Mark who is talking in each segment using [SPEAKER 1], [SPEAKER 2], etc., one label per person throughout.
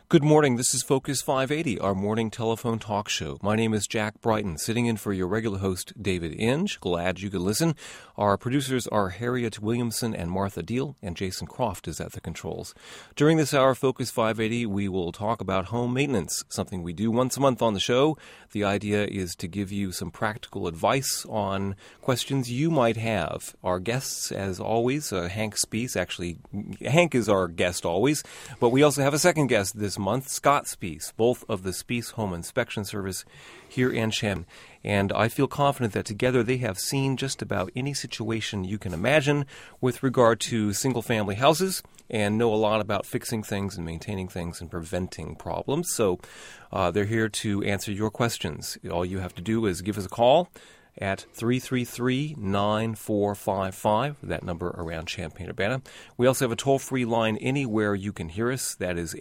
[SPEAKER 1] Good morning. This is Focus 580, our morning telephone talk show. My name is Jack Brighton, sitting in for your regular host, David Inge. Glad you could listen. Our producers are Harriet Williamson and Martha Deal, and Jason Croft is at the controls. During this hour, Focus 580, we will talk about home maintenance, something we do once a month on the show. The idea is to give you some practical advice on questions you might have. Our guests, as always, Hank Spees. Actually, Hank is our guest always, but we also have a second guest this month, Scott Spees, both of the Spees Home Inspection Service here in Champaign. And I feel confident that together they have seen just about any situation you can imagine with regard to single-family houses and know a lot about fixing things and maintaining things and preventing problems. So they're here to answer your questions. All you have to do is give us a call at 333-9455, that number around Champaign-Urbana. We also have a toll-free line anywhere you can hear us. That is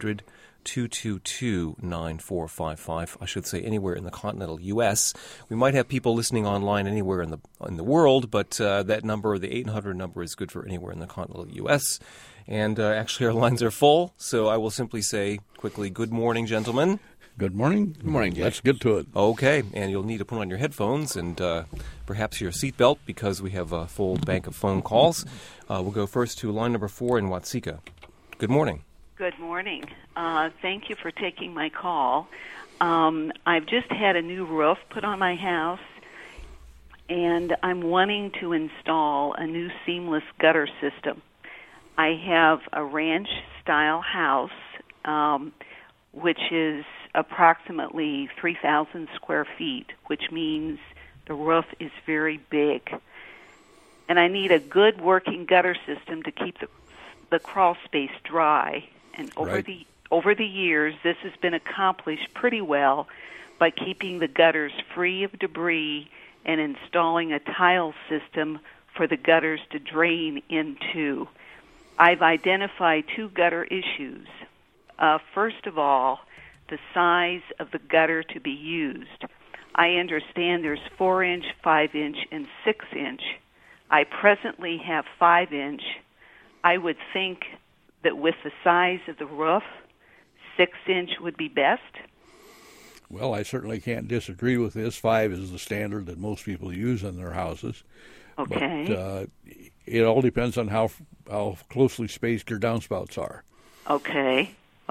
[SPEAKER 1] 800-222-9455. I should say anywhere in the continental U.S. We might have people listening online anywhere in the world, but that number, the 800 number, is good for anywhere in the continental U.S. And actually our lines are full, so I will simply say quickly, good morning, gentlemen.
[SPEAKER 2] Good morning.
[SPEAKER 3] Good morning, Jack.
[SPEAKER 2] Let's get to it.
[SPEAKER 1] Okay, and you'll need to put on your headphones and perhaps your seatbelt because we have a full bank of phone calls. We'll go first to line number 4 in Watseka. Good morning.
[SPEAKER 4] Good morning. Thank you for taking my call. I've just had a new roof put on my house, and I'm wanting to install a new seamless gutter system. I have a ranch-style house, which is approximately 3,000 square feet, which means the roof is very big. And I need a good working gutter system to keep the crawl space dry. And over the years, this has been accomplished pretty well by keeping the gutters free of debris and installing a tile system for the gutters to drain into. I've identified 2 gutter issues. First of all, the size of the gutter to be used. I understand there's 4-inch, 5-inch, and 6-inch. I presently have 5-inch. I would think that with the size of the roof, 6-inch would be best.
[SPEAKER 2] Well, I certainly can't disagree with this. 5 is the standard that most people use in their houses.
[SPEAKER 4] Okay.
[SPEAKER 2] But it all depends on how closely spaced your downspouts are.
[SPEAKER 4] Okay.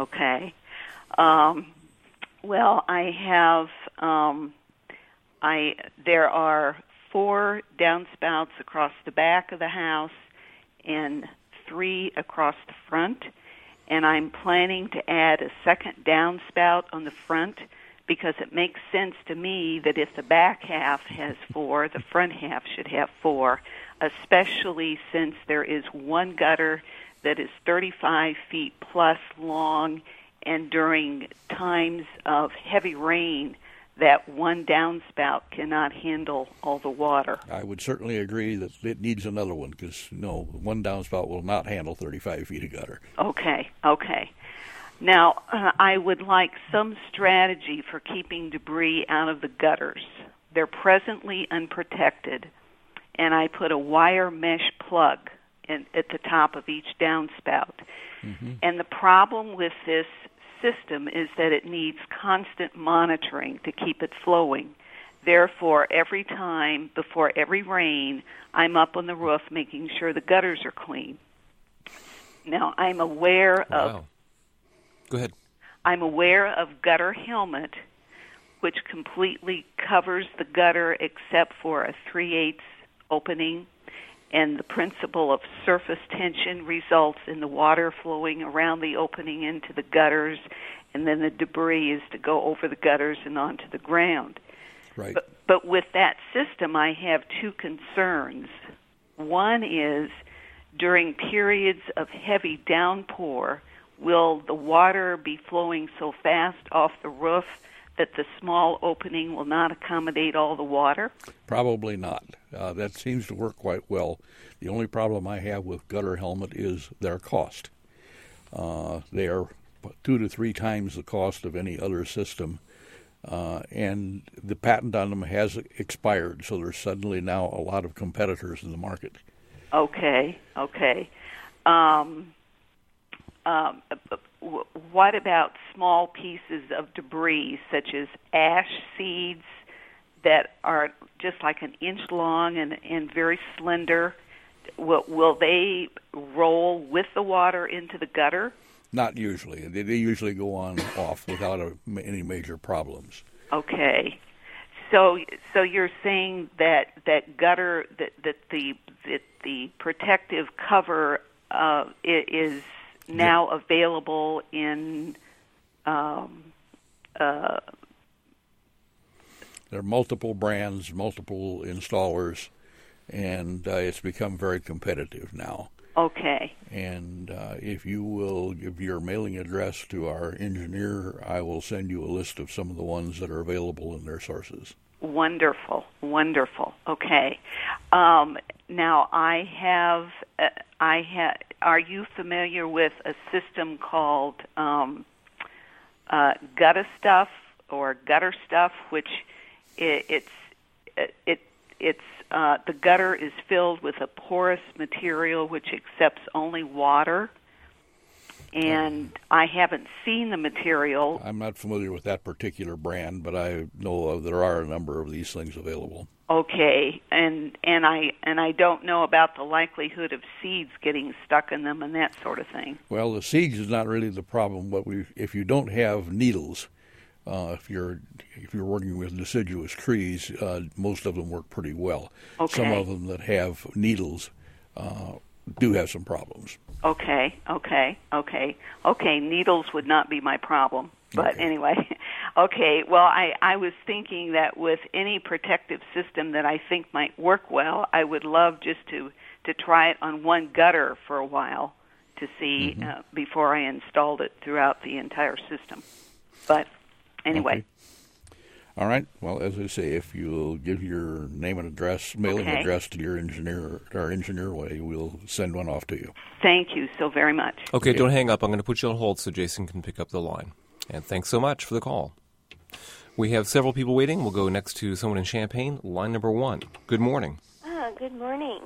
[SPEAKER 4] Well, I have, there are 4 downspouts across the back of the house and 3 across the front, and I'm planning to add a second downspout on the front because it makes sense to me that if the back half has 4, the front half should have 4, especially since there is one gutter that is 35 feet plus long, and during times of heavy rain, that one downspout cannot handle all the water.
[SPEAKER 2] I would certainly agree that it needs another one because, no, one downspout will not handle 35 feet of gutter.
[SPEAKER 4] Okay. Now, I would like some strategy for keeping debris out of the gutters. They're presently unprotected, and I put a wire mesh plug at the top of each downspout. Mm-hmm. And the problem with this system is that it needs constant monitoring to keep it flowing. Therefore, every time before every rain, I'm up on the roof making sure the gutters are clean. Now, I'm aware of...
[SPEAKER 1] Go ahead.
[SPEAKER 4] I'm aware of Gutter Helmet, which completely covers the gutter except for a 3/8 opening, and the principle of surface tension results in the water flowing around the opening into the gutters, and then the debris is to go over the gutters and onto the ground.
[SPEAKER 2] Right.
[SPEAKER 4] But with that system, I have 2 concerns. One is, during periods of heavy downpour, will the water be flowing so fast off the roof that the small opening will not accommodate all the water? Probably
[SPEAKER 2] not. That seems to work quite well. The only problem I have with Gutter Helmet is their cost. They are 2 to 3 times the cost of any other system, and the patent on them has expired, so there's suddenly now a lot of competitors in the market.
[SPEAKER 4] Okay. what about small pieces of debris, such as ash seeds that are just like an inch long and very slender? Will they roll with the water into the gutter?
[SPEAKER 2] Not usually. They usually go on off without any major problems.
[SPEAKER 4] Okay. So you're saying that gutter that the protective cover is now available in.
[SPEAKER 2] There are multiple brands, multiple installers, and it's become very competitive now.
[SPEAKER 4] Okay.
[SPEAKER 2] And if you will give your mailing address to our engineer, I will send you a list of some of the ones that are available in their sources.
[SPEAKER 4] Wonderful. Okay. Now I have. Are you familiar with a system called Gutter Stuff or Gutter Stuff, which it's the gutter is filled with a porous material which accepts only water, and I haven't seen the material.
[SPEAKER 2] I'm not familiar with that particular brand, but I know there are a number of these things available.
[SPEAKER 4] Okay, and I don't know about the likelihood of seeds getting stuck in them and that sort of thing.
[SPEAKER 2] Well, the seeds is not really the problem, but if you don't have needles, if you're working with deciduous trees, most of them work pretty well.
[SPEAKER 4] Okay.
[SPEAKER 2] Some of them that have needles do have some problems.
[SPEAKER 4] Okay. Needles would not be my problem, but
[SPEAKER 2] okay.
[SPEAKER 4] Anyway. Okay. Well, I was thinking that with any protective system that I think might work well, I would love just to try it on one gutter for a while to see before I installed it throughout the entire system. But anyway.
[SPEAKER 2] Okay. All right. Well, as I say, if you'll give your name and address, mailing address to your engineer, our engineer, we'll send one off to you.
[SPEAKER 4] Thank you so very much.
[SPEAKER 1] Okay, don't hang up. I'm going to put you on hold so Jason can pick up the line. And thanks so much for the call. We have several people waiting. We'll go next to someone in Champaign, line number 1. Good morning.
[SPEAKER 3] Good morning.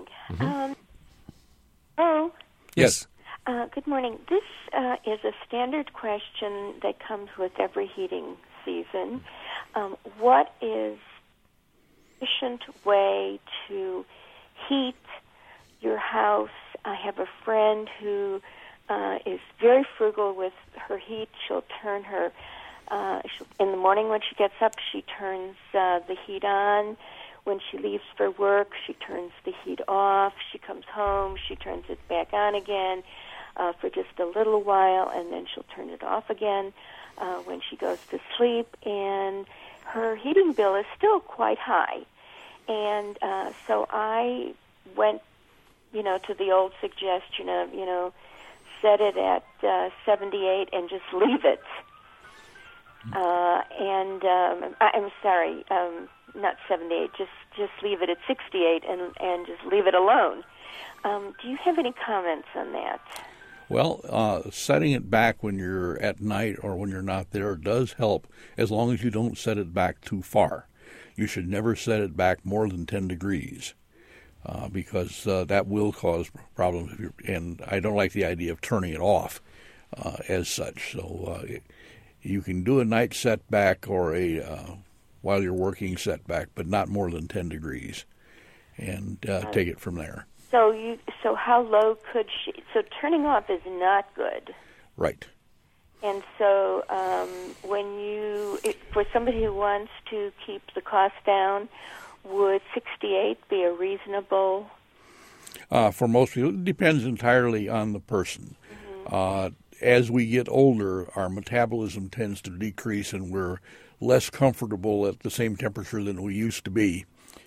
[SPEAKER 1] Oh. Yes.
[SPEAKER 3] Good morning. This is a standard question that comes with every heating season. What is an efficient way to heat your house? I have a friend who is very frugal with her heat. She'll turn her, in the morning when she gets up, she turns the heat on. When she leaves for work, she turns the heat off. She comes home, she turns it back on again for just a little while, and then she'll turn it off again when she goes to sleep. And her heating bill is still quite high. And so I went, to the old suggestion of, set it at 78 and just leave it. I'm sorry, not 78, just leave it at 68 and just leave it alone. Do you have any comments on that?
[SPEAKER 2] Well, setting it back when you're at night or when you're not there does help, as long as you don't set it back too far. You should never set it back more than 10 degrees because that will cause problems. And I don't like the idea of turning it off as such. So you can do a night setback or a while you're working setback, but not more than 10 degrees, and take it from there.
[SPEAKER 3] So how low could she? So turning off is not good.
[SPEAKER 2] Right.
[SPEAKER 3] And so for somebody who wants to keep the cost down, would 68 be a reasonable?
[SPEAKER 2] For most people, it depends entirely on the person. As we get older, our metabolism tends to decrease, and we're less comfortable at the same temperature than we used to be.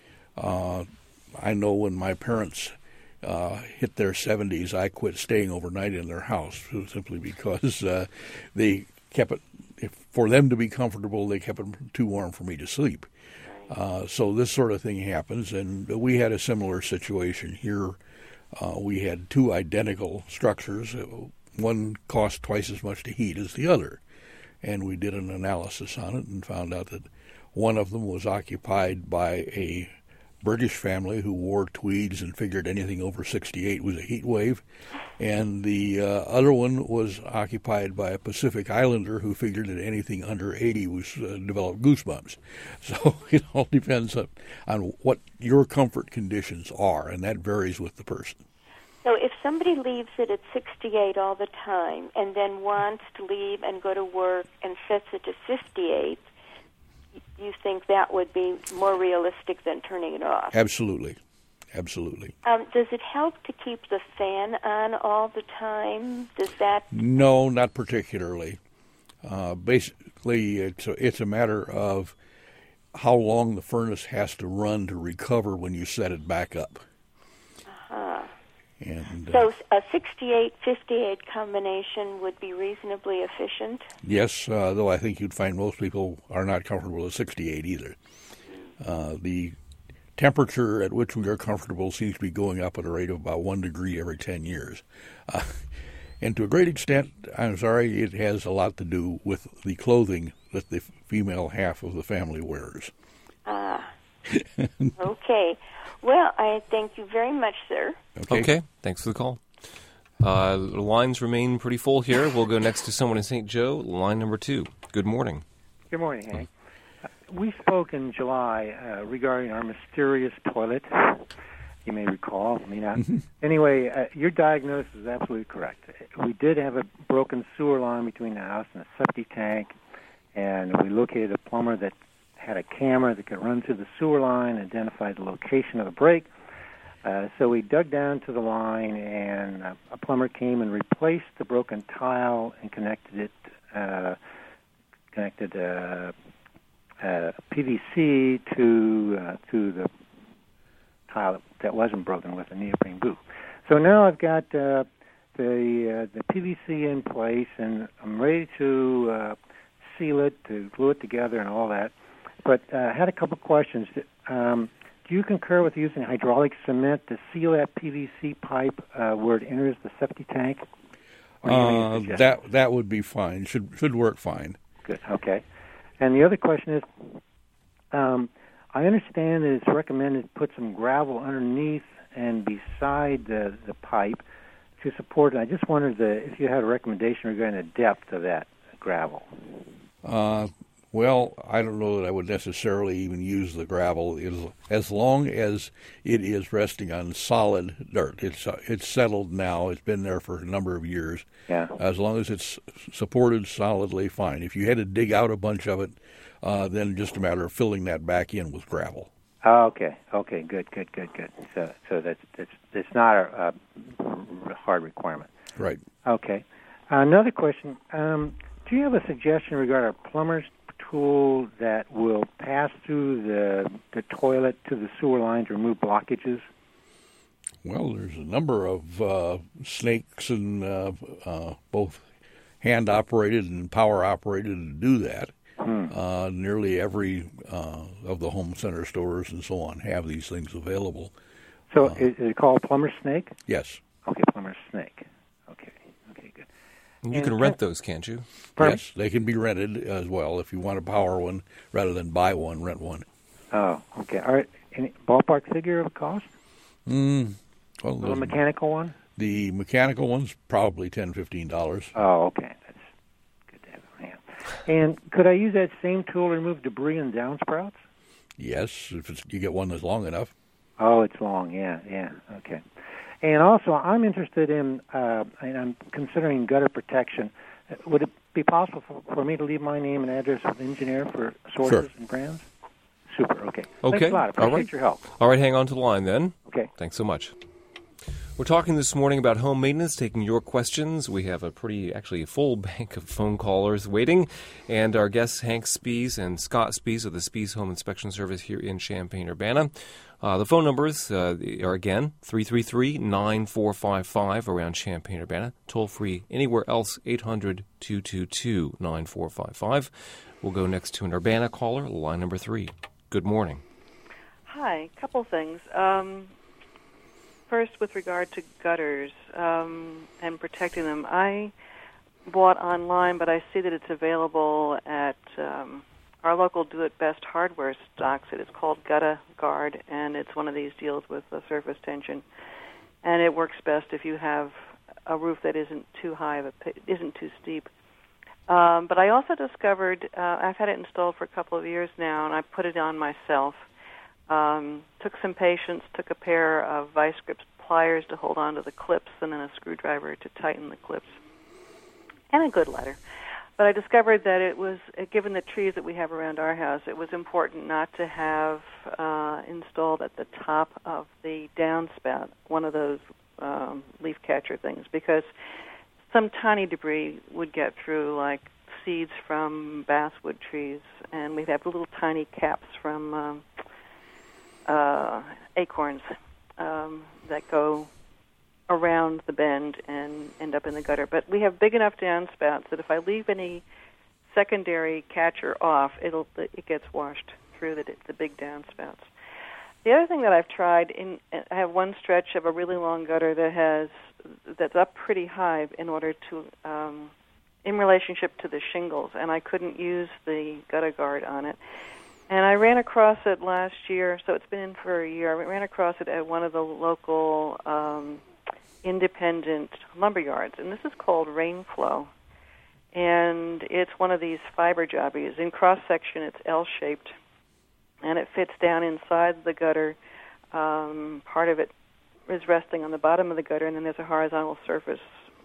[SPEAKER 2] I know when my parents hit their 70s, I quit staying overnight in their house simply because they kept it, for them to be comfortable, they kept it too warm for me to sleep. So this sort of thing happens, and we had a similar situation here. We had two identical structures. One cost twice as much to heat as the other, and we did an analysis on it and found out that one of them was occupied by a British family who wore tweeds and figured anything over 68 was a heat wave. And the other one was occupied by a Pacific Islander who figured that anything under 80 was developed goosebumps. So it all depends on what your comfort conditions are, and that varies with the person.
[SPEAKER 3] So if somebody leaves it at 68 all the time and then wants to leave and go to work and sets it to 58, you think that would be more realistic than turning it off?
[SPEAKER 2] Absolutely. Absolutely.
[SPEAKER 3] Does it help to keep the fan on all the time? Does that?
[SPEAKER 2] No, not particularly. Basically, it's a matter of how long the furnace has to run to recover when you set it back up. And,
[SPEAKER 3] so a 68-58 combination would be reasonably efficient?
[SPEAKER 2] Yes, though I think you'd find most people are not comfortable with 68 either. The temperature at which we are comfortable seems to be going up at a rate of about 1 degree every 10 years. And to a great extent, I'm sorry, it has a lot to do with the clothing that the female half of the family wears.
[SPEAKER 3] Okay. Well, I thank you very much, sir.
[SPEAKER 1] Okay. Thanks for the call. The lines remain pretty full here. We'll go next to someone in St. Joe, line number 2. Good morning.
[SPEAKER 5] Good morning, Hank. We spoke in July regarding our mysterious toilet. You may recall, may not. Anyway, your diagnosis is absolutely correct. We did have a broken sewer line between the house and the septic tank, and we located a plumber that had a camera that could run through the sewer line, identify the location of the break. So we dug down to the line, and a plumber came and replaced the broken tile and connected PVC to the tile that wasn't broken with a neoprene boot. So now I've got the PVC in place, and I'm ready to seal it, to glue it together, and all that. But I had a couple questions. Do you concur with using hydraulic cement to seal that PVC pipe where it enters the septic tank?
[SPEAKER 2] That would be fine. Should work fine.
[SPEAKER 5] Good. Okay. And the other question is, I understand that it's recommended to put some gravel underneath and beside the pipe to support it. I just wondered if you had a recommendation regarding the depth of that gravel.
[SPEAKER 2] Well, I don't know that I would necessarily even use the gravel, as long as it is resting on solid dirt. It's settled now. It's been there for a number of years.
[SPEAKER 5] Yeah.
[SPEAKER 2] As long as it's supported solidly, fine. If you had to dig out a bunch of it, then just a matter of filling that back in with gravel.
[SPEAKER 5] Oh, okay. Okay. Good. So that's not a hard requirement.
[SPEAKER 2] Right.
[SPEAKER 5] Okay. Another question. Do you have a suggestion regarding a plumber's tool that will pass through the toilet to the sewer line to remove blockages?
[SPEAKER 2] Well, there's a number of snakes and both hand-operated and power-operated to do that. Nearly every of the home center stores and so on have these things available.
[SPEAKER 5] So is it called plumber's snake?
[SPEAKER 2] Yes.
[SPEAKER 5] Okay, plumber's snake. Okay, good.
[SPEAKER 1] You can rent those, can't you?
[SPEAKER 5] Pardon?
[SPEAKER 2] Yes, they can be rented as well. If you want to power one, rather than buy one, rent one.
[SPEAKER 5] Oh, okay. All right. Any ballpark figure of cost?
[SPEAKER 2] Well,
[SPEAKER 5] The mechanical one?
[SPEAKER 2] The mechanical one's probably $10, $15.
[SPEAKER 5] Oh, okay. That's good to have on hand. And could I use that same tool to remove debris and downspouts?
[SPEAKER 2] Yes, if you get one that's long enough.
[SPEAKER 5] Oh, it's long. Yeah. Okay. And also, I'm interested in, and I'm considering gutter protection. Would it be possible for me to leave my name and address with the engineer for sources and brands? Super. Okay. Thanks a lot. I appreciate your help.
[SPEAKER 1] All right, hang on to the line then.
[SPEAKER 5] Okay.
[SPEAKER 1] Thanks so much. We're talking this morning about home maintenance, taking your questions. We have a full bank of phone callers waiting. And our guests, Hank Spies and Scott Spies of the Spies Home Inspection Service here in Champaign-Urbana. The phone numbers are, again, 333-9455 around Champaign-Urbana. Toll-free anywhere else, 800-222-9455. We'll go next to an Urbana caller, line number 3. Good morning.
[SPEAKER 6] Hi, couple things. First, with regard to gutters and protecting them, I bought online, but I see that it's available at our local Do It Best hardware stocks it. It's called Gutta Guard, and it's one of these deals with the surface tension. And it works best if you have a roof that isn't too high, isn't too steep. But I also discovered, I've had it installed for a couple of years now, and I put it on myself. Took some patience, took a pair of vice grip pliers to hold on to the clips, and then a screwdriver to tighten the clips, and a good ladder. But I discovered that it was, given the trees that we have around our house, it was important not to have installed at the top of the downspout one of those leaf catcher things, because some tiny debris would get through, like seeds from basswood trees, and we'd have little tiny caps from acorns that go around the bend and end up in the gutter. But we have big enough downspouts that if I leave any secondary catcher off, it gets washed through the big downspouts. The other thing that I've tried, I have one stretch of a really long gutter that's up pretty high in order to, in relationship to the shingles, and I couldn't use the Gutta Guard on it. And I ran across it last year, so it's been in for a year. I ran across it at one of the local independent lumber yards, and this is called Rainflow. And it's one of these fiber jobbies. In cross-section, it's L-shaped, and it fits down inside the gutter. Part of it is resting on the bottom of the gutter, and then there's a horizontal surface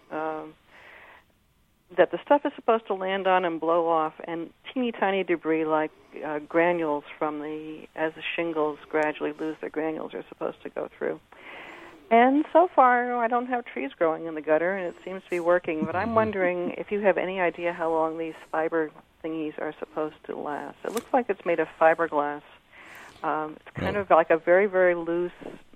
[SPEAKER 6] that the stuff is supposed to land on and blow off, and teeny tiny debris like granules as the shingles gradually lose their granules are supposed to go through. And so far, I don't have trees growing in the gutter, and it seems to be working. But I'm wondering if you have any idea how long these fiber thingies are supposed to last. It looks like it's made of fiberglass. It's kind of like a very, very loose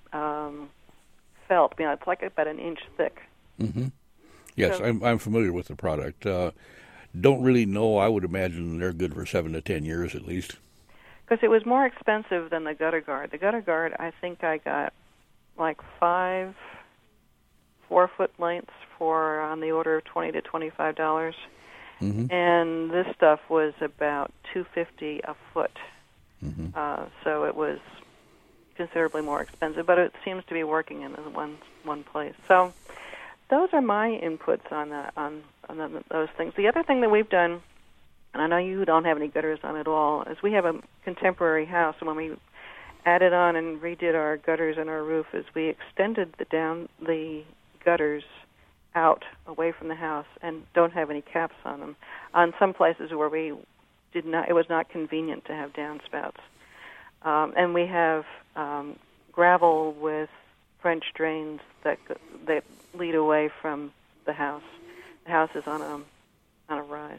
[SPEAKER 6] felt. It's like about an inch thick.
[SPEAKER 2] Mm-hmm. Yes,
[SPEAKER 6] So,
[SPEAKER 2] I'm familiar with the product. Don't really know. I would imagine they're good for 7 to 10 years at least.
[SPEAKER 6] because it was more expensive than the Gutta Guard. The Gutta Guard, I think I got like 5 4-foot lengths for on the order of $20 to $25, and this stuff was about $250 a foot. So it was considerably more expensive, but it seems to be working in one place. So those are my inputs on those things. The other thing that we've done, and I know you don't have any gutters on at all, is we have a contemporary house, and when we added on and redid our gutters and our roof, is we extended the gutters out away from the house and don't have any caps on them. On some places where we did not, it was not convenient to have downspouts. And we have gravel with French drains that lead away from the house. The house is on a rise.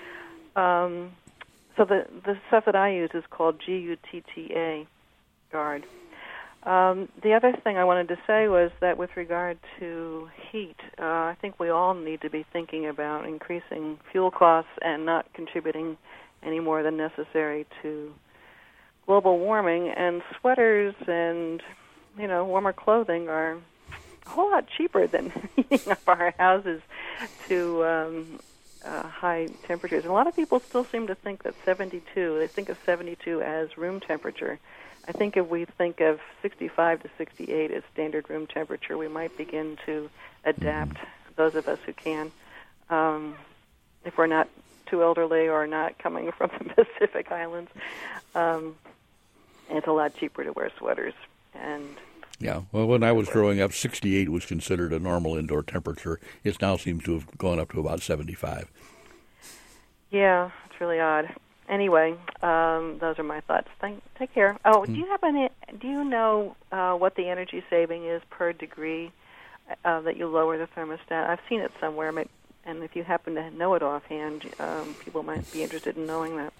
[SPEAKER 6] So the stuff that I use is called GUTTA Guard. The other thing I wanted to say was that with regard to heat, I think we all need to be thinking about increasing fuel costs and not contributing any more than necessary to global warming. And sweaters and, warmer clothing are a whole lot cheaper than heating up our houses to high temperatures. And a lot of people still seem to think that 72, they think of 72 as room temperature. I think if we think of 65 to 68 as standard room temperature, we might begin to adapt, those of us who can, if we're not too elderly or not coming from the Pacific Islands. It's a lot cheaper to wear sweaters. And
[SPEAKER 2] yeah, well, when I was growing up, 68 was considered a normal indoor temperature. It now seems to have gone up to about 75.
[SPEAKER 6] Yeah, it's really odd. Anyway, those are my thoughts. Take care. Oh, do you know what the energy saving is per degree that you lower the thermostat? I've seen it somewhere, and if you happen to know it offhand, people might be interested in knowing that.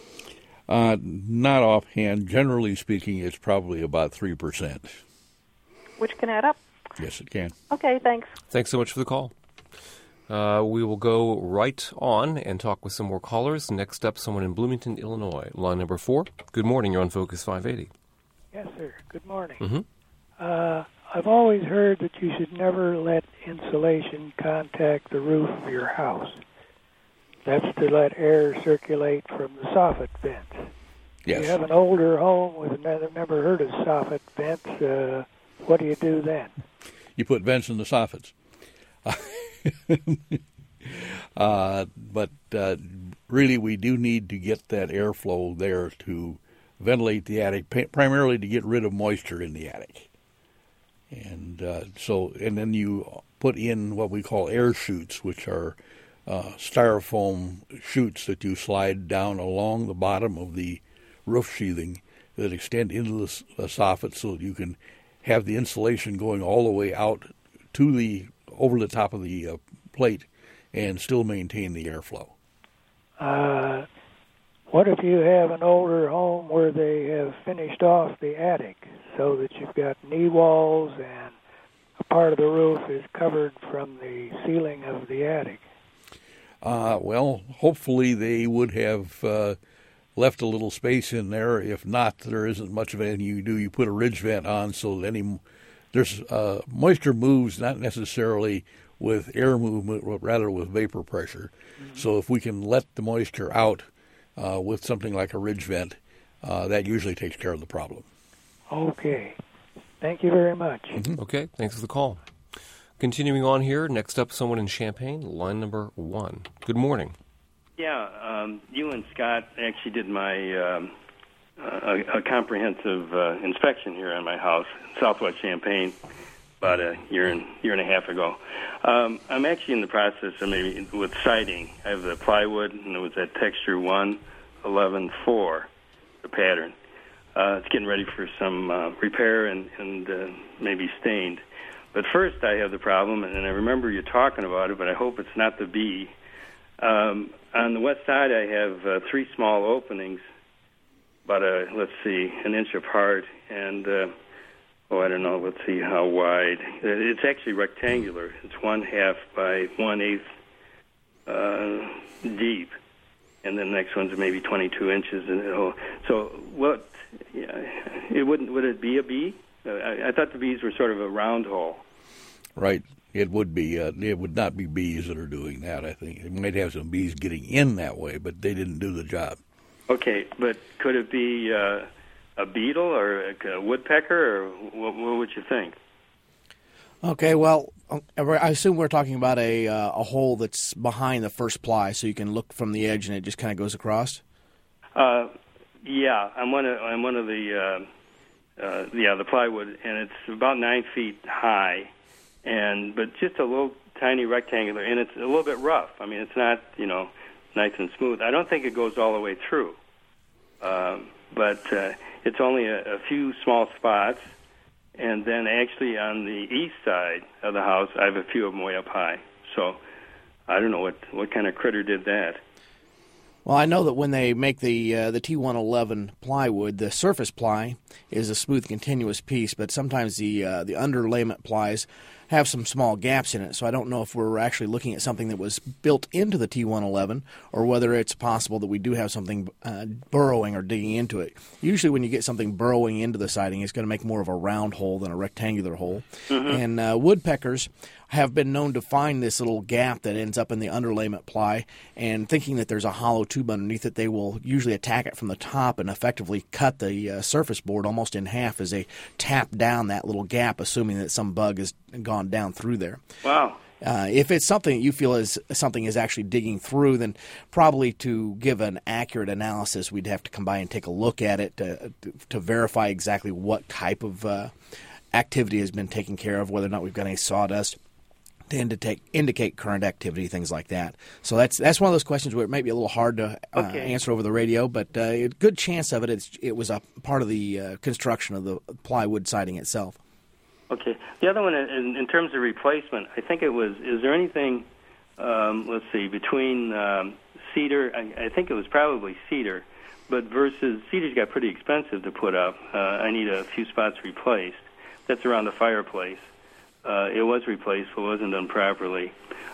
[SPEAKER 2] Not offhand. Generally speaking, it's probably about 3%.
[SPEAKER 6] Which can add up.
[SPEAKER 2] Yes, it can.
[SPEAKER 6] Okay, thanks.
[SPEAKER 1] Thanks so much for the call. We will go right on and talk with some more callers. Next up, someone in Bloomington, Illinois. Line number 4. Good morning. You're on Focus 580.
[SPEAKER 7] Yes, sir. Good morning.
[SPEAKER 1] Mm-hmm.
[SPEAKER 7] I've always heard that you should never let insulation contact the roof of your house. That's to let air circulate from the soffit vents.
[SPEAKER 2] Yes.
[SPEAKER 7] If you have an older home with never heard of soffit vents, what do you do then?
[SPEAKER 2] You put vents in the soffits. But really, we do need to get that airflow there to ventilate the attic, primarily to get rid of moisture in the attic. And and then you put in what we call air chutes, which are styrofoam chutes that you slide down along the bottom of the roof sheathing that extend into the soffit, so that you can have the insulation going all the way out to over the top of the plate and still maintain the airflow.
[SPEAKER 7] What if you have an older home where they have finished off the attic so that you've got knee walls and a part of the roof is covered from the ceiling of the attic?
[SPEAKER 2] Well, hopefully they would have left a little space in there. If not, there isn't much of anything you do. You put a ridge vent on so that there's moisture moves not necessarily with air movement, but rather with vapor pressure. Mm-hmm. So if we can let the moisture out with something like a ridge vent, that usually takes care of the problem.
[SPEAKER 7] Okay. Thank you very much.
[SPEAKER 1] Mm-hmm. Okay, thanks for the call. Continuing on here, next up, someone in Champaign, line number 1. Good morning.
[SPEAKER 8] Yeah, you and Scott actually did my a comprehensive inspection here on my house in Southwest Champaign about a year and a half ago. I'm actually in the process of maybe with siding. I have the plywood, and it was that texture 1-11-4, the pattern. It's getting ready for some repair and maybe stained. But first I have the problem, and I remember you talking about it, but I hope it's not the bee. On the west side I have 3 small openings, about an inch apart, and I don't know, let's see how wide. It's actually rectangular. It's 1/2 by 1/8 deep, and then the next one's maybe 22 inches. So what? Would it be a bee? I thought the bees were sort of a round hole.
[SPEAKER 2] Right. It would be. It would not be bees that are doing that, I think. It might have some bees getting in that way, but they didn't do the job. Okay,
[SPEAKER 8] but could it be a beetle or a woodpecker, or what would you think?
[SPEAKER 9] Okay, well, I assume we're talking about a hole that's behind the first ply, so you can look from the edge and it just kind of goes across?
[SPEAKER 8] Yeah, I'm one of the plywood, and it's about 9 feet high, but just a little tiny rectangular, and it's a little bit rough. I mean, it's not nice and smooth. I don't think it goes all the way through, but it's only a few small spots, and then actually on the east side of the house, I have a few of them way up high. So I don't know what kind of critter did that.
[SPEAKER 9] Well, I know that when they make the T111 plywood, the surface ply is a smooth, continuous piece, but sometimes the underlayment plies have some small gaps in it. So I don't know if we're actually looking at something that was built into the T111 or whether it's possible that we do have something burrowing or digging into it. Usually when you get something burrowing into the siding, it's going to make more of a round hole than a rectangular hole. Mm-hmm. And woodpeckers have been known to find this little gap that ends up in the underlayment ply, and thinking that there's a hollow tube underneath it, they will usually attack it from the top and effectively cut the surface board almost in half as they tap down that little gap, assuming that some bug has gone down through there.
[SPEAKER 8] Wow.
[SPEAKER 9] If it's something that you feel is something is actually digging through, then probably to give an accurate analysis, we'd have to come by and take a look at it to verify exactly what type of activity has been taken care of, whether or not we've got any sawdust to indicate current activity, things like that. So that's one of those questions where it might be a little hard to answer over the radio, but a good chance of it. It was a part of the construction of the plywood siding itself.
[SPEAKER 8] Okay. The other one, in terms of replacement, I think it was, is there anything, between cedar, I think it was probably cedar, but versus cedar's got pretty expensive to put up. I need a few spots replaced. That's around the fireplace. It was replaced, but wasn't done properly.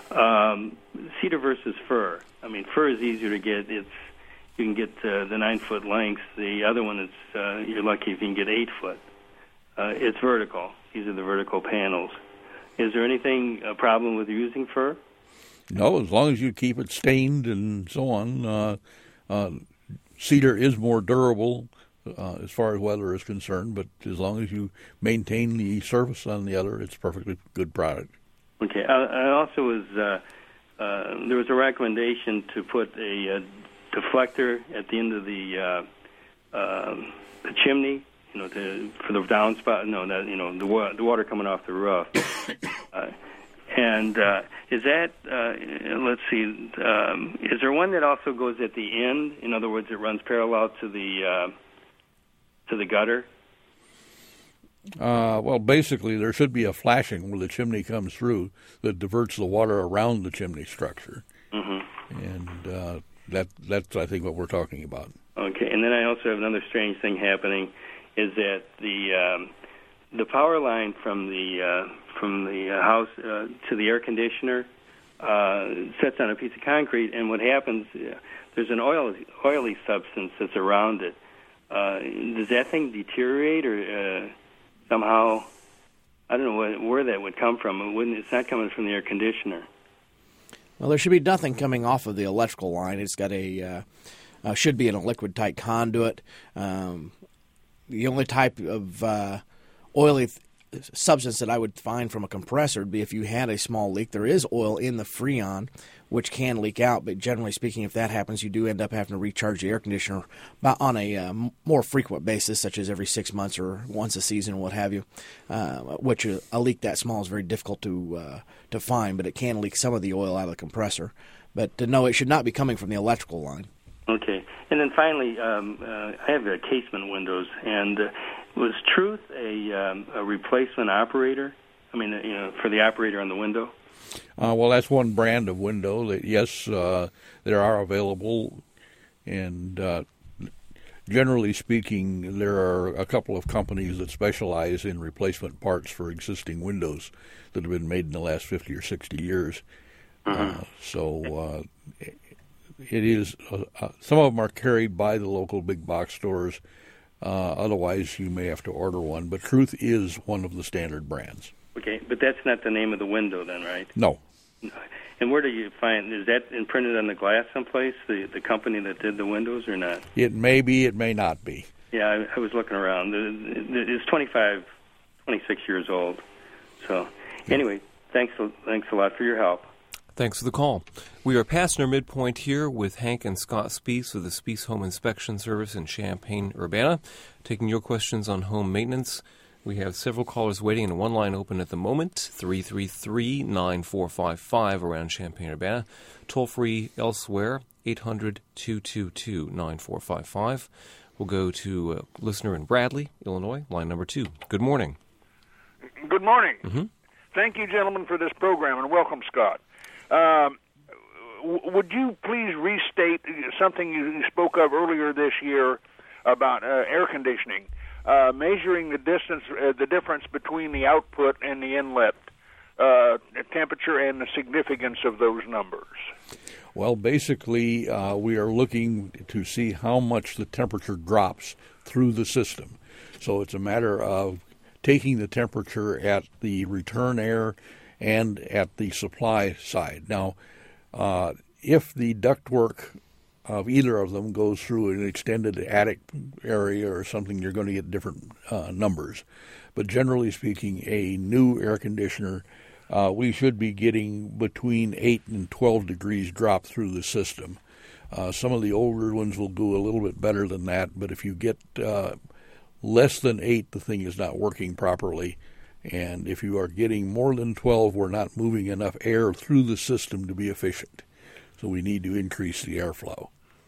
[SPEAKER 8] Cedar versus fir. I mean, fir is easier to get. You can get the 9-foot length. The other one is you're lucky if you can get 8 foot. It's vertical. These are the vertical panels. Is there a problem with using fir?
[SPEAKER 2] No, as long as you keep it stained and so on. Cedar is more durable as far as weather is concerned, but as long as you maintain the surface on the other, it's a perfectly good product.
[SPEAKER 8] Okay. I also was there was a recommendation to put a deflector at the end of the chimney, for the downspout. No, that the water coming off the roof. And is that, let's see, is there one that also goes at the end? In other words, it runs parallel to the gutter?
[SPEAKER 2] Well, basically, there should be a flashing where the chimney comes through that diverts the water around the chimney structure. Mm-hmm. And that's, I think, what we're talking about. Okay. And then I also have another strange thing happening, is that the power line from the house to the air conditioner sets on a piece of concrete, and what happens, there's an oily substance that's around it. Does that thing deteriorate or somehow? I don't know where that would come from. It's not coming from the air conditioner.
[SPEAKER 9] Well, there should be nothing coming off of the electrical line. It's got should be in a liquid-tight conduit. The only type of oily substance that I would find from a compressor would be if you had a small leak. There is oil in the Freon, which can leak out, but generally speaking, if that happens, you do end up having to recharge the air conditioner on a more frequent basis, such as every 6 months or once a season, what have you, which a leak that small is very difficult to find, but it can leak some of the oil out of the compressor. But no, it should not be coming from the electrical line.
[SPEAKER 8] Okay. And then finally, I have casement windows, and was Truth a replacement operator? I mean, for the operator on the window?
[SPEAKER 2] Well, that's one brand of window that, yes, there are available, and generally speaking, there are a couple of companies that specialize in replacement parts for existing windows that have been made in the last 50 or 60 years. Mm-hmm. So it is, some of them are carried by the local big box stores. Otherwise, you may have to order one. But Truth is one of the standard brands. Okay, but that's not the name of the window then, right? No. And where do you find, is that imprinted on the glass someplace, the company that did the windows, or not? It may be, it may not be. Yeah, I was looking around. It's 26 years old. So, anyway, thanks a lot for your help.
[SPEAKER 1] Thanks for the call. We are past our midpoint here with Hank and Scott Spees of the Spees Home Inspection Service in Champaign-Urbana, taking your questions on home maintenance. We have several callers waiting and one line open at the moment, 333-9455 around Champaign-Urbana. Toll-free elsewhere, 800-222-9455. We'll go to a listener in Bradley, Illinois, line number 2. Good morning.
[SPEAKER 10] Good morning.
[SPEAKER 1] Mm-hmm.
[SPEAKER 10] Thank you, gentlemen, for this program, and welcome, Scott. Would you please restate something you spoke of earlier this year about air conditioning, measuring the difference between the output and the inlet temperature and the significance of those numbers?
[SPEAKER 2] Well, basically, we are looking to see how much the temperature drops through the system. So it's a matter of taking the temperature at the return air and at the supply side. Now, if the ductwork of either of them goes through an extended attic area or something, you're going to get different numbers. But generally speaking, a new air conditioner, we should be getting between 8 and 12 degrees drop through the system. Some of the older ones will do a little bit better than that, but if you get less than 8, the thing is not working properly. And if you are getting more than 12, we're not moving enough air through the system to be efficient. So we need to increase the airflow.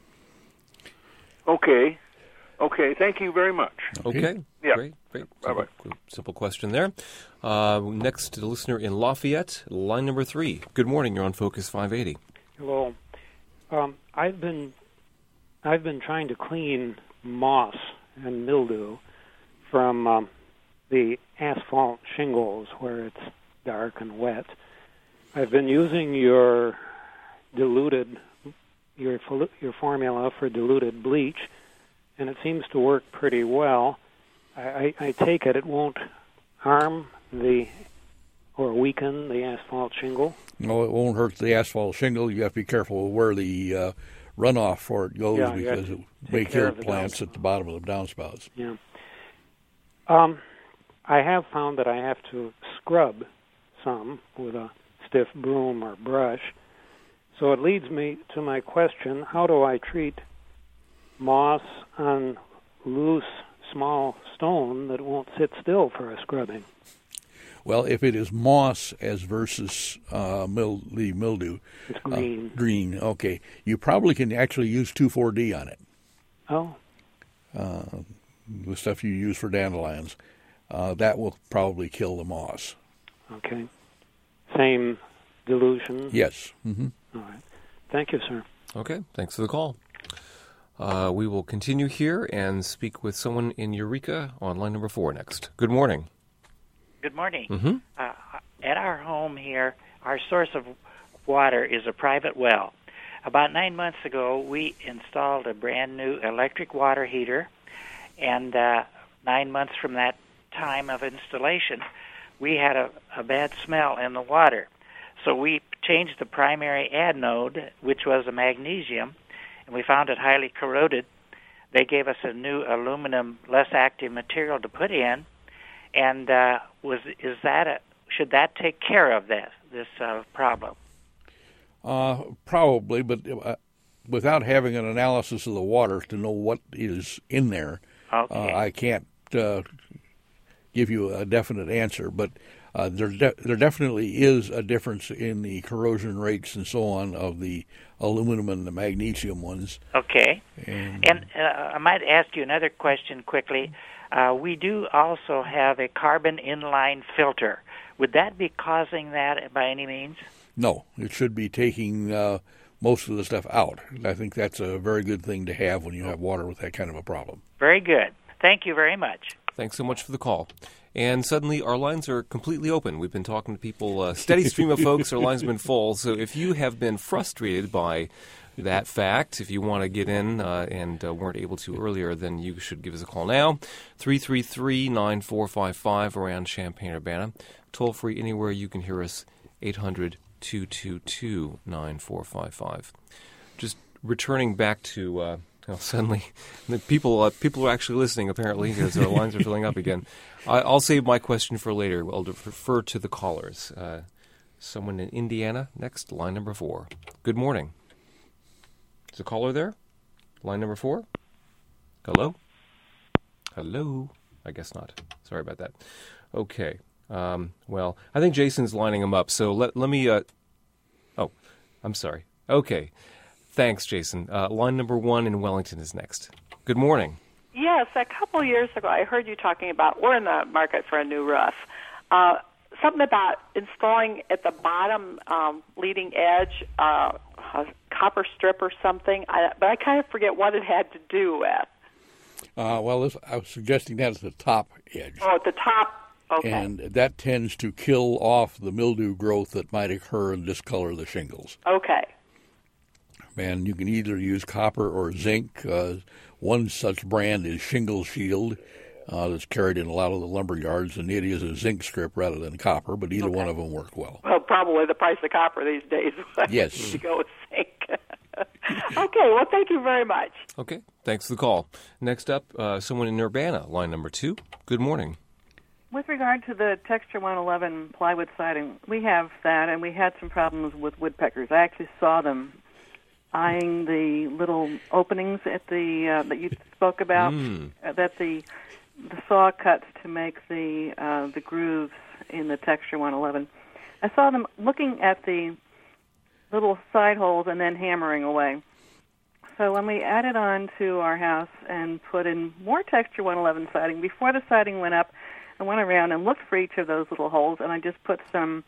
[SPEAKER 10] Okay. Thank you very much.
[SPEAKER 1] Okay.
[SPEAKER 10] Yeah.
[SPEAKER 1] Great.
[SPEAKER 10] Bye-bye.
[SPEAKER 1] Simple question there. Next, the listener in Lafayette, line number 3. Good morning. You're on Focus 580.
[SPEAKER 11] Hello. I've been trying to clean moss and mildew from the asphalt shingles where it's dark and wet. I've been using your formula for diluted bleach, and it seems to work pretty well. I take it won't harm the or weaken the asphalt shingle?
[SPEAKER 2] No, it won't hurt the asphalt shingle. You have to be careful where the runoff for it goes, because it may kill plants at the bottom of the downspouts.
[SPEAKER 11] Yeah. I have found that I have to scrub some with a stiff broom or brush. So it leads me to my question, how do I treat moss on loose, small stone that won't sit still for a scrubbing?
[SPEAKER 2] Well, if it is moss as versus mildew,
[SPEAKER 11] it's green.
[SPEAKER 2] Green, okay. You probably can actually use 2,4-D on it.
[SPEAKER 11] Oh.
[SPEAKER 2] The stuff you use for dandelions. That will probably kill the moss.
[SPEAKER 11] Okay. Same dilution?
[SPEAKER 2] Yes. Mm-hmm.
[SPEAKER 11] All right. Thank you, sir.
[SPEAKER 1] Okay, thanks for the call. We will continue here and speak with someone in Eureka on line number 4 next. Good morning.
[SPEAKER 12] Good morning.
[SPEAKER 1] Mm-hmm.
[SPEAKER 12] At our home here, our source of water is a private well. About 9 months ago, we installed a brand new electric water heater, and 9 months from that time of installation, we had a bad smell in the water. So we changed the primary anode, which was a magnesium, and we found it highly corroded. They gave us a new aluminum, less active material to put in, and should that take care of this problem?
[SPEAKER 2] Probably, but without having an analysis of the water to know what is in there,
[SPEAKER 12] okay.
[SPEAKER 2] I can't give you a definite answer. But there definitely is a difference in the corrosion rates and so on of the aluminum and the magnesium ones.
[SPEAKER 12] Okay. And I might ask you another question quickly. We do also have a carbon inline filter. Would that be causing that by any means?
[SPEAKER 2] No, it should be taking most of the stuff out. I think that's a very good thing to have when you have water with that kind of a problem.
[SPEAKER 12] Very good. Thank you very much.
[SPEAKER 1] Thanks so much for the call. And suddenly our lines are completely open. We've been talking to people, steady stream of folks, our lines have been full. So if you have been frustrated by that fact, if you want to get in and weren't able to earlier, then you should give us a call now. 333-9455 around Champaign-Urbana. Toll free anywhere you can hear us, 800-222-9455. Just returning back to suddenly the people are actually listening apparently because our lines are filling up again. I'll save my question for later. I'll defer to the callers. Someone in Indiana next, line number 4. Good morning. Is a caller there? Line number 4? Hello? Hello? I guess not. Sorry about that. Okay. Well, I think Jason's lining them up, so let me... Oh, I'm sorry. Okay. Thanks, Jason. Line number 1 in Wellington is next. Good morning.
[SPEAKER 13] Yes, a couple of years ago, I heard you talking about, we're in the market for a new roof. Something about installing at the bottom leading edge a copper strip or something, but I kind of forget what it had to do with.
[SPEAKER 2] I was suggesting that at the top edge.
[SPEAKER 13] Oh, at the top. Okay.
[SPEAKER 2] And that tends to kill off the mildew growth that might occur and discolor the shingles.
[SPEAKER 13] Okay.
[SPEAKER 2] And you can either use copper or zinc. One such brand is Shingle Shield that's carried in a lot of the lumber yards, and it is a zinc strip rather than copper, but either one of them work well.
[SPEAKER 13] Well, probably the price of copper these days.
[SPEAKER 2] Yes.
[SPEAKER 13] To go with zinc. Okay, well, thank you very much.
[SPEAKER 1] Okay, thanks for the call. Next up, someone in Urbana, line number 2. Good morning.
[SPEAKER 6] With regard to the Texture 111 plywood siding, we have that, and we had some problems with woodpeckers. I actually saw them eyeing the little openings at the that you spoke about, that the saw cuts to make the grooves in the Texture 111. I saw them looking at the little side holes and then hammering away. So when we added on to our house and put in more Texture 111 siding, before the siding went up, I went around and looked for each of those little holes, and I just put some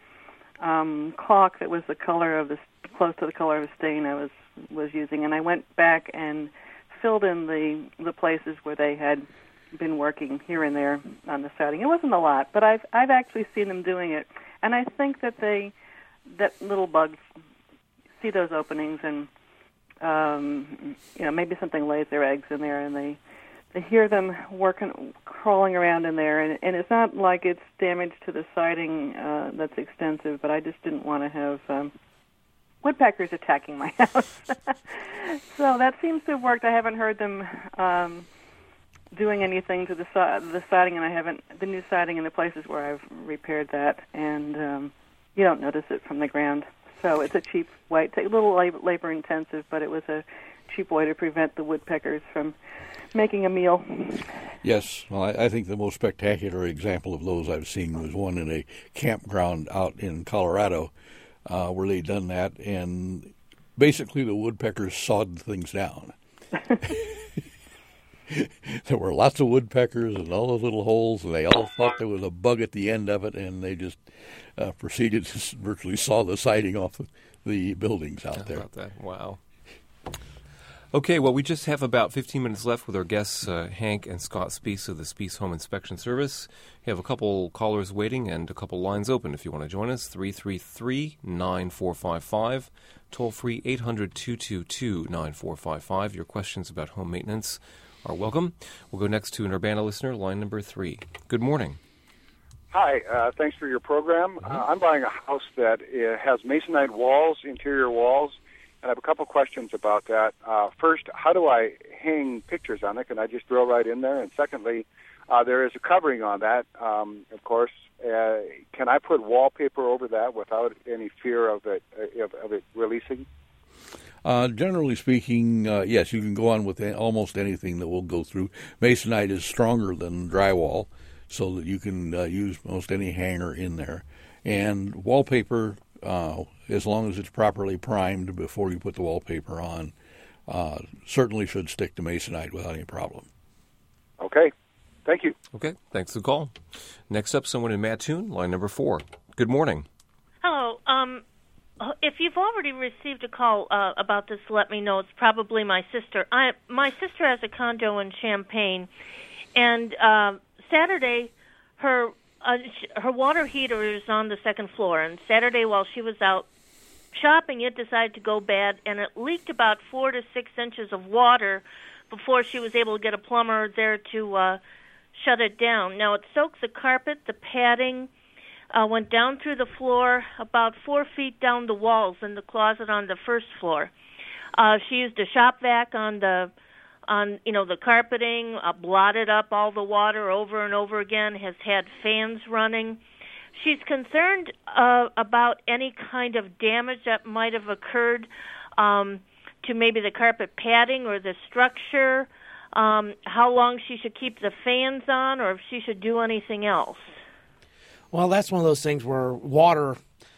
[SPEAKER 6] caulk that was the color of close to the color of the stain I was using, and I went back and filled in the places where they had been working here and there on the siding. It wasn't a lot, but I've actually seen them doing it, and I think that little bugs see those openings, and maybe something lays their eggs in there, and I hear them crawling around in there, and it's not like it's damage to the siding that's extensive, but I just didn't want to have woodpeckers attacking my house. So that seems to have worked. I haven't heard them doing anything to the siding, and I haven't the new siding in the places where I've repaired that, and you don't notice it from the ground. So it's a cheap way. It's a little labor intensive, but it was a cheap way to prevent the woodpeckers from making a meal.
[SPEAKER 2] Yes, well, I think the most spectacular example of those I've seen was one in a campground out in Colorado, where they'd done that, and basically the woodpeckers sawed things down. There were lots of woodpeckers and all those little holes, and they all thought there was a bug at the end of it, and they just proceeded to virtually saw the siding off the buildings out there.
[SPEAKER 1] How about that? Wow. Okay, well, we just have about 15 minutes left with our guests, Hank and Scott Speece of the Speece Home Inspection Service. We have a couple callers waiting and a couple lines open if you want to join us. 333-9455, toll-free 800-222-9455. Your questions about home maintenance are welcome. We'll go next to an Urbana listener, line number 3. Good morning.
[SPEAKER 14] Hi, thanks for your program. I'm buying a house that has masonite walls, interior walls, and I have a couple questions about that. First, how do I hang pictures on it? Can I just drill right in there? And secondly, there is a covering on that, of course. Can I put wallpaper over that without any fear of it releasing?
[SPEAKER 2] Generally speaking, yes, you can go on with almost anything that will go through. Masonite is stronger than drywall, so that you can use most any hanger in there. And wallpaper, as long as it's properly primed before you put the wallpaper on, certainly should stick to masonite without any problem.
[SPEAKER 14] Okay. Thank you.
[SPEAKER 1] Okay. Thanks for the call. Next up, someone in Mattoon, line number 4. Good morning.
[SPEAKER 15] Hello. If you've already received a call about this, let me know. It's probably my sister. My sister has a condo in Champaign, and Saturday, her water heater is on the second floor. And Saturday, while she was out shopping, it decided to go bad, and it leaked about 4 to 6 inches of water before she was able to get a plumber there to shut it down. Now, it soaks the carpet, the padding, went down through the floor, about 4 feet down the walls in the closet on the first floor. She used a shop vac on the carpeting, blotted up all the water over and over again, has had fans running. She's concerned about any kind of damage that might have occurred to maybe the carpet padding or the structure, how long she should keep the fans on, or if she should do anything else.
[SPEAKER 9] Well, that's one of those things where water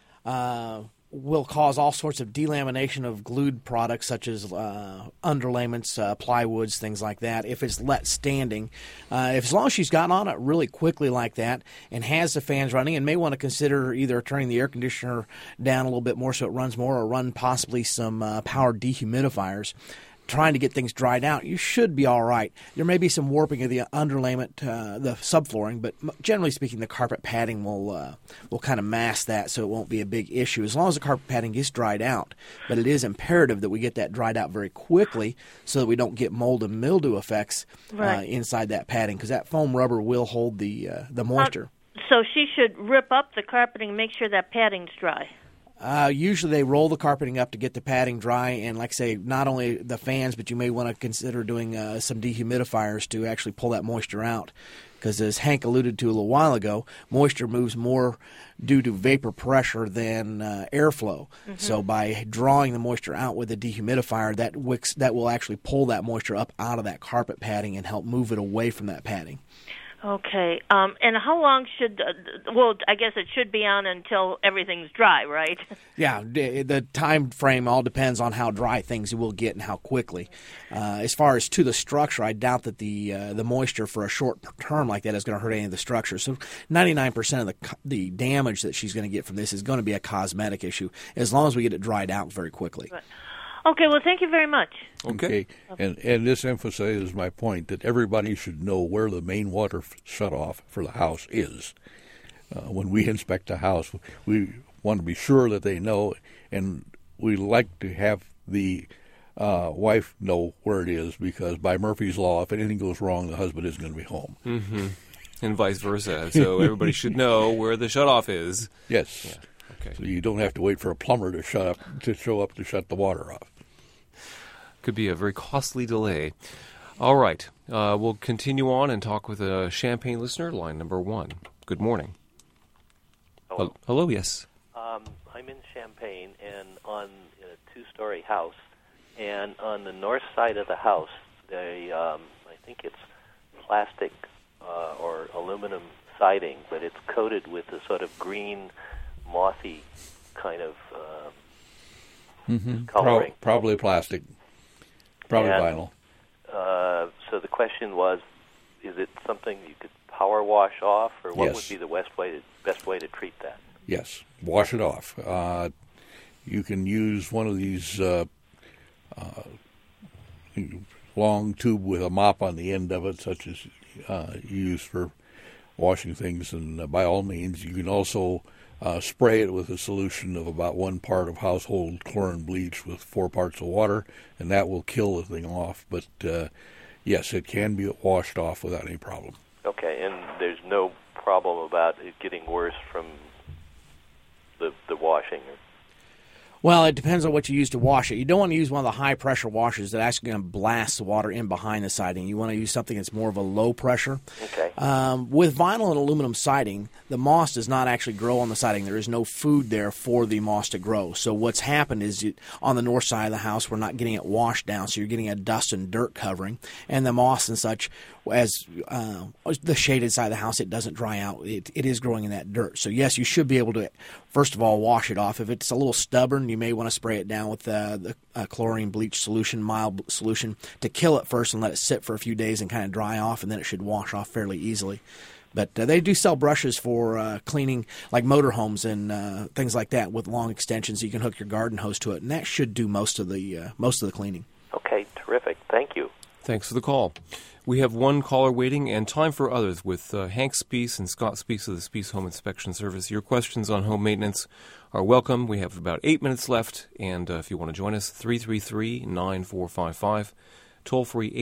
[SPEAKER 9] will cause all sorts of delamination of glued products such as underlayments, plywoods, things like that, if it's let standing. As long as she's gotten on it really quickly like that and has the fans running, and may want to consider either turning the air conditioner down a little bit more so it runs more, or run possibly some powered dehumidifiers, trying to get things dried out, you should be all right. There may be some warping of the underlayment, the subflooring, but generally speaking, the carpet padding will kind of mask that, so it won't be a big issue as long as the carpet padding gets dried out. But it is imperative that we get that dried out very quickly so that we don't get mold and mildew effects inside that padding, because that foam rubber will hold the moisture.
[SPEAKER 15] So she should rip up the carpeting and make sure that padding's dry.
[SPEAKER 9] Usually they roll the carpeting up to get the padding dry, and like I say, not only the fans, but you may want to consider doing some dehumidifiers to actually pull that moisture out. Because as Hank alluded to a little while ago, moisture moves more due to vapor pressure than airflow. Mm-hmm. So by drawing the moisture out with a dehumidifier, that will actually pull that moisture up out of that carpet padding and help move it away from that padding.
[SPEAKER 15] Okay. And how long should, I guess it should be on until everything's dry, right?
[SPEAKER 9] Yeah, the time frame all depends on how dry things will get and how quickly. As far as to the structure, I doubt that the moisture for a short term like that is going to hurt any of the structure. So 99% of the damage that she's going to get from this is going to be a cosmetic issue, as long as we get it dried out very quickly.
[SPEAKER 15] Right. Okay, well, thank you very much.
[SPEAKER 2] Okay. And this emphasizes my point that everybody should know where the main water shutoff for the house is. When we inspect a house, we want to be sure that they know, and we like to have the wife know where it is, because by Murphy's Law, if anything goes wrong, the husband isn't going to be home.
[SPEAKER 1] Mm-hmm. And vice versa. So everybody should know where the shutoff is.
[SPEAKER 2] Yes.
[SPEAKER 1] Yeah. Okay.
[SPEAKER 2] So you don't have to wait for a plumber to show up to shut the water off.
[SPEAKER 1] Could be a very costly delay. All right. We'll continue on and talk with a Champaign listener, line number 1. Good morning.
[SPEAKER 16] Hello.
[SPEAKER 1] Hello, yes.
[SPEAKER 16] I'm in Champaign and on a 2-story house. And on the north side of the house, I think it's plastic or aluminum siding, but it's coated with a sort of green, mothy kind of coloring.
[SPEAKER 2] Probably plastic. Probably vinyl.
[SPEAKER 16] So the question was, is it something you could power wash off, or what
[SPEAKER 2] Yes.
[SPEAKER 16] would be the best way to treat that?
[SPEAKER 2] Yes, wash it off. You can use one of these long tube with a mop on the end of it, such as you use for washing things, and by all means, you can also spray it with a solution of about 1 part of household chlorine bleach with 4 parts of water, and that will kill the thing off. But yes, it can be washed off without any problem.
[SPEAKER 16] Okay, and there's no problem about it getting worse from the washing?
[SPEAKER 9] Well, it depends on what you use to wash it. You don't want to use one of the high-pressure washers that's actually going to blast the water in behind the siding. You want to use something that's more of a low pressure.
[SPEAKER 16] Okay.
[SPEAKER 9] With vinyl and aluminum siding, the moss does not actually grow on the siding. There is no food there for the moss to grow. So what's happened is on the north side of the house, we're not getting it washed down, so you're getting a dust and dirt covering. And the moss and such, as the shaded side of the house, it doesn't dry out. It is growing in that dirt. So yes, you should be able to, first of all, wash it off. If it's a little stubborn, you may want to spray it down with the chlorine bleach solution, mild solution, to kill it first and let it sit for a few days and kind of dry off, and then it should wash off fairly easily. But they do sell brushes for cleaning, like motorhomes and things like that, with long extensions. You can hook your garden hose to it, and that should do most of the cleaning.
[SPEAKER 16] Okay, terrific. Thank you.
[SPEAKER 1] Thanks for the call. We have one caller waiting and time for others with Hank Speece and Scott Speece of the Speece Home Inspection Service. Your questions on home maintenance are welcome. We have about 8 minutes left, and if you want to join us, 333-9455, toll-free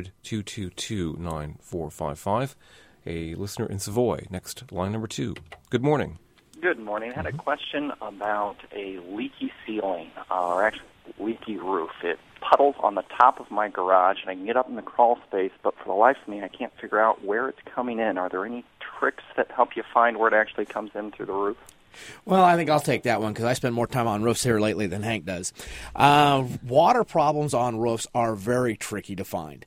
[SPEAKER 1] 800-222-9455. A listener in Savoy. Next, line number 2. Good morning.
[SPEAKER 17] Good morning. I had a question about a leaky ceiling, or actually leaky roof. It puddles on the top of my garage, and I can get up in the crawl space, but for the life of me, I can't figure out where it's coming in. Are there any tricks that help you find where it actually comes in through the roof?
[SPEAKER 9] Well, I think I'll take that one because I spend more time on roofs here lately than Hank does. Water problems on roofs are very tricky to find.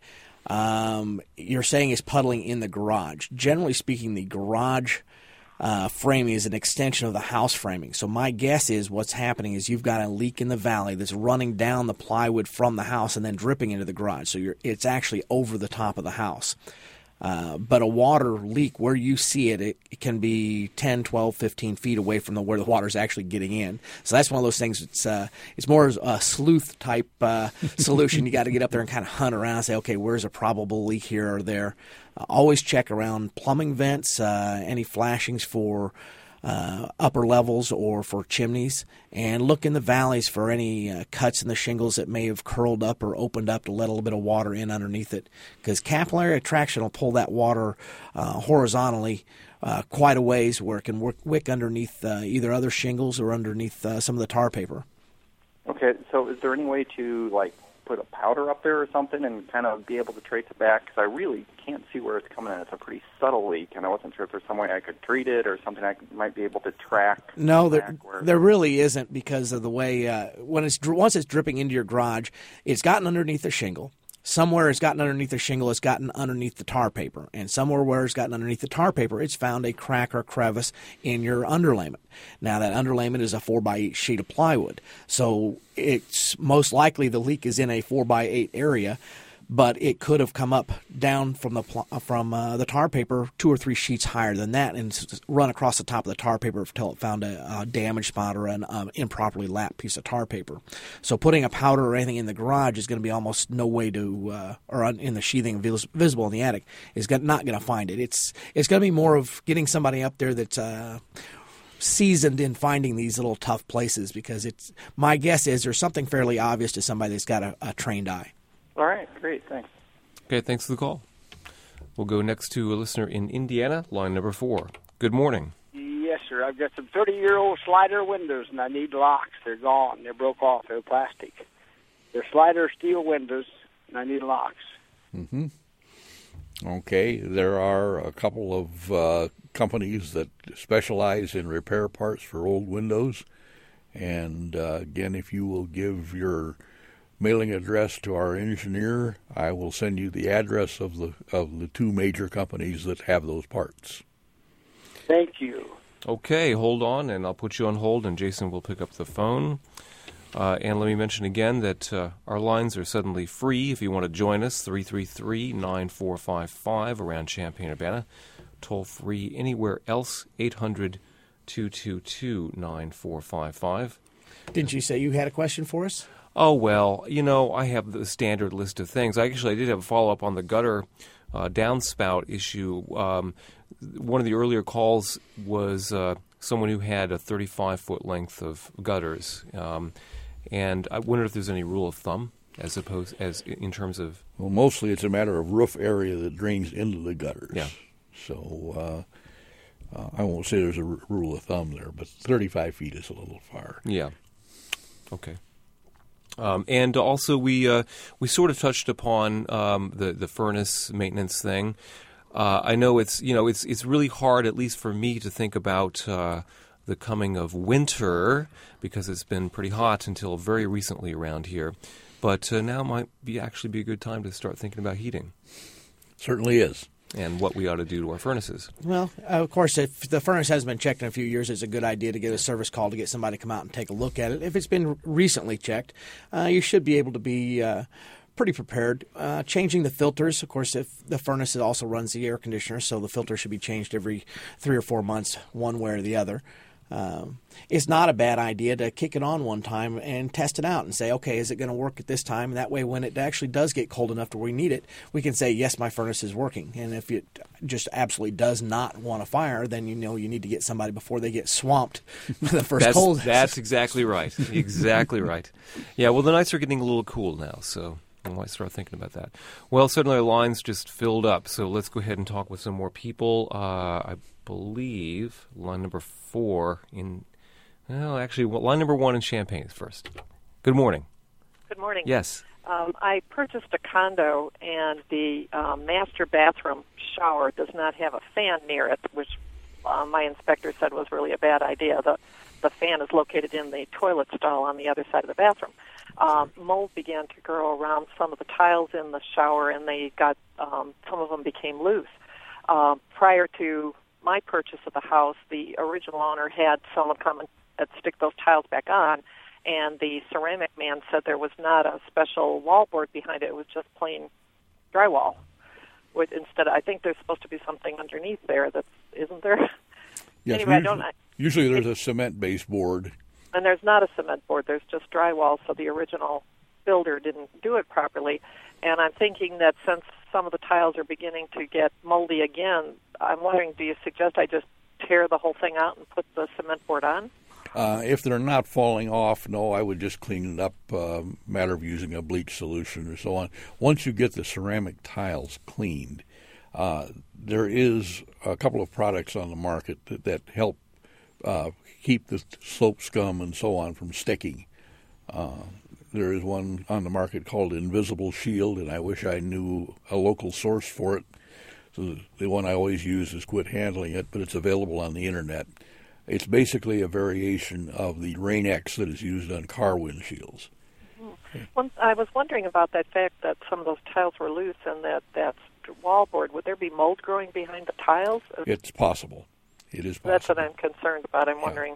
[SPEAKER 9] You're saying it's puddling in the garage. Generally speaking, the garage framing is an extension of the house framing. So my guess is what's happening is you've got a leak in the valley that's running down the plywood from the house and then dripping into the garage. So it's actually over the top of the house. But a water leak, where you see it, it can be 10, 12, 15 feet away from where the water's actually getting in. So that's one of those things. It's more a sleuth-type solution. You got to get up there and kind of hunt around and say, okay, where's a probable leak here or there? Always check around plumbing vents, any flashings for upper levels or for chimneys, and look in the valleys for any cuts in the shingles that may have curled up or opened up to let a little bit of water in underneath it, because capillary attraction will pull that water horizontally quite a ways where it can wick underneath either other shingles or underneath some of the tar paper.
[SPEAKER 17] Okay, so is there any way to put a powder up there or something and kind of be able to trace it back? Because I really can't see where it's coming in. It's a pretty subtle leak, and I wasn't sure if there's some way I could treat it or something I might be able to track.
[SPEAKER 9] No, there really isn't, because of the way once it's dripping into your garage, it's gotten underneath the shingle. Somewhere it's gotten underneath the shingle, it's gotten underneath the tar paper. And somewhere where it's gotten underneath the tar paper, it's found a crack or crevice in your underlayment. Now, that underlayment is a 4x8 sheet of plywood. So it's most likely the leak is in a 4x8 area, but it could have come up down from the tar paper 2 or 3 sheets higher than that and run across the top of the tar paper until it found a damaged spot or an improperly lapped piece of tar paper. So putting a powder or anything in the garage is going to be almost no way to, or in the sheathing visible in the attic, is not going to find it. It's going to be more of getting somebody up there that's seasoned in finding these little tough places, because my guess is there's something fairly obvious to somebody that's got a trained eye.
[SPEAKER 18] All right, great, thanks.
[SPEAKER 1] Okay, thanks for the call. We'll go next to a listener in Indiana, line number 4. Good morning.
[SPEAKER 19] Yes, sir. I've got some 30-year-old slider windows, and I need locks. They're gone. They're broke off. They're plastic. They're slider steel windows, and I need locks.
[SPEAKER 2] Mm-hmm. Okay, there are a couple of companies that specialize in repair parts for old windows. And again, if you will give your mailing address to our engineer, I will send you the address of the two major companies that have those parts.
[SPEAKER 19] Thank you.
[SPEAKER 1] Okay, hold on, and I'll put you on hold, and Jason will pick up the phone. And let me mention again that our lines are suddenly free if you want to join us, 333-9455 around Champaign-Urbana. Toll free anywhere else, 800-222-9455.
[SPEAKER 9] Didn't you say you had a question for us?
[SPEAKER 1] Oh, well, I have the standard list of things. I did have a follow-up on the gutter downspout issue. One of the earlier calls was someone who had a 35-foot length of gutters. And I wonder if there's any rule of thumb as in terms of...
[SPEAKER 2] Well, mostly it's a matter of roof area that drains into the gutters.
[SPEAKER 1] Yeah.
[SPEAKER 2] So I won't say there's a rule of thumb there, but 35 feet is a little far.
[SPEAKER 1] Yeah. Okay. And also we sort of touched upon the furnace maintenance thing. I know it's really hard, at least for me, to think about the coming of winter, because it's been pretty hot until very recently around here. But now might actually be a good time to start thinking about heating.
[SPEAKER 2] Certainly is.
[SPEAKER 1] And what we ought to do to our furnaces.
[SPEAKER 9] Well, of course, if the furnace hasn't been checked in a few years, it's a good idea to get a service call to get somebody to come out and take a look at it. If it's been recently checked, you should be able to be pretty prepared. Changing the filters, of course, if the furnace also runs the air conditioner, so the filter should be changed every 3 or 4 months, one way or the other. It's not a bad idea to kick it on one time and test it out and say, okay, is it going to work at this time? And that way, when it actually does get cold enough to where we need it, we can say, yes, my furnace is working. And if it just absolutely does not want to fire, then you need to get somebody before they get swamped by the first cold.
[SPEAKER 1] That's exactly right. Exactly right. Yeah, well, the nights are getting a little cool now, so I might start thinking about that. Well, suddenly our lines just filled up, so let's go ahead and talk with some more people. I believe line number 4 line number 1 in Champaign first. Good morning.
[SPEAKER 20] Good morning.
[SPEAKER 1] Yes.
[SPEAKER 20] I purchased a condo, and the master bathroom shower does not have a fan near it, which my inspector said was really a bad idea. The fan is located in the toilet stall on the other side of the bathroom. Mold began to grow around some of the tiles in the shower, and they got some of them became loose. Prior to my purchase of the house, the original owner had someone come and stick those tiles back on, and the ceramic man said there was not a special wallboard behind it. It was just plain drywall. Instead, I think there's supposed to be something underneath there that isn't there.
[SPEAKER 2] Yes,
[SPEAKER 20] anyway,
[SPEAKER 2] usually there's a cement-based board.
[SPEAKER 20] And there's not a cement board. There's just drywall, so the original builder didn't do it properly. And I'm thinking that since some of the tiles are beginning to get moldy again, I'm wondering, do you suggest I just tear the whole thing out and put the cement board on?
[SPEAKER 2] If they're not falling off, no, I would just clean it up, matter of using a bleach solution or so on. Once you get the ceramic tiles cleaned, there is a couple of products on the market that help keep the slope scum and so on from sticking. There is one on the market called Invisible Shield, and I wish I knew a local source for it. So the one I always use is Quit Handling It, but it's available on the internet. It's basically a variation of the Rain-X that is used on car windshields.
[SPEAKER 20] Well, I was wondering about that fact that some of those tiles were loose and that wallboard. Would there be mold growing behind the tiles?
[SPEAKER 2] It's possible. It is possible.
[SPEAKER 20] That's what I'm concerned about. I'm wondering.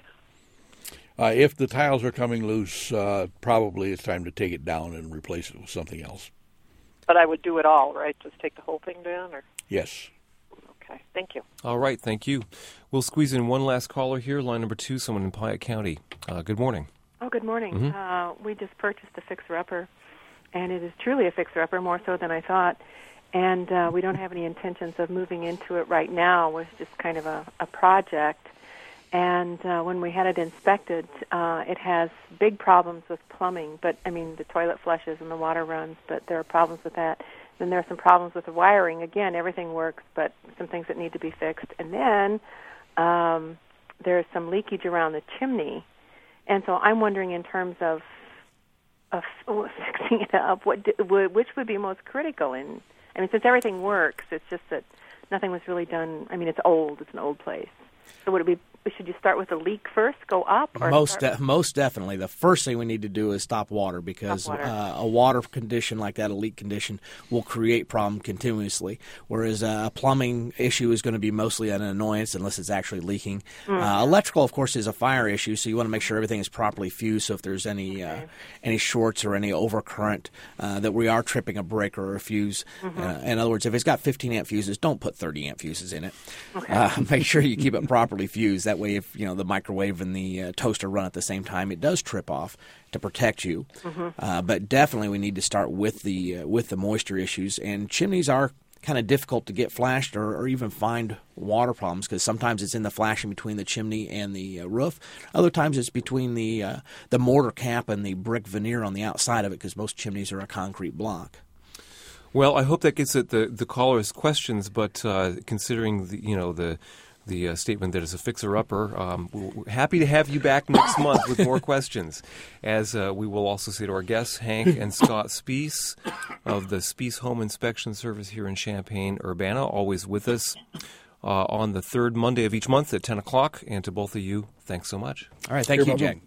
[SPEAKER 2] If the tiles are coming loose, probably it's time to take it down and replace it with something else.
[SPEAKER 20] But I would do it all, right? Just take the whole thing down? Or?
[SPEAKER 2] Yes.
[SPEAKER 20] Okay, thank you.
[SPEAKER 1] All right, thank you. We'll squeeze in one last caller here, line number 2, someone in Piatt County. Good morning.
[SPEAKER 21] Oh, good morning.
[SPEAKER 1] Mm-hmm.
[SPEAKER 21] We just purchased a fixer-upper, and it is truly a fixer-upper, more so than I thought. And we don't have any intentions of moving into it right now. It was just kind of a project. And when we had it inspected, it has big problems with plumbing. But I mean, the toilet flushes and the water runs, but there are problems with that. Then there are some problems with the wiring. Again, everything works, but some things that need to be fixed. And then there's some leakage around the chimney. And so I'm wondering, in terms of fixing it up, which would be most critical? I mean, since everything works, it's just that nothing was really done. I mean, it's old. It's an old place. So would it be? Should you start with the leak first, go up? Or
[SPEAKER 9] most definitely. The first thing we need to do is stop water, because a water condition like that, a leak condition, will create problem continuously, whereas a plumbing issue is going to be mostly an annoyance unless it's actually leaking. Electrical, of course, is a fire issue, so you want to make sure everything is properly fused, so if there's any shorts or any overcurrent, that we are tripping a breaker or a fuse. In other words, if it's got 15-amp fuses, don't put 30-amp fuses in it. Make sure you keep it properly fused. That way, if the microwave and the toaster run at the same time, it does trip off to protect you. But definitely, we need to start with the moisture issues. And chimneys are kind of difficult to get flashed or even find water problems, because sometimes it's in the flashing between the chimney and the roof. Other times it's between the mortar cap and the brick veneer on the outside of it, because most chimneys are a concrete block.
[SPEAKER 1] Well, I hope that gets at the caller's questions, but considering the statement that it's a fixer-upper, we're happy to have you back next month with more questions, as we will also say to our guests, Hank and Scott Speece of the Speece Home Inspection Service here in Champaign-Urbana, always with us on the third Monday of each month at 10 o'clock. And to both of you, thanks so much.
[SPEAKER 9] All right, thank you, Jack.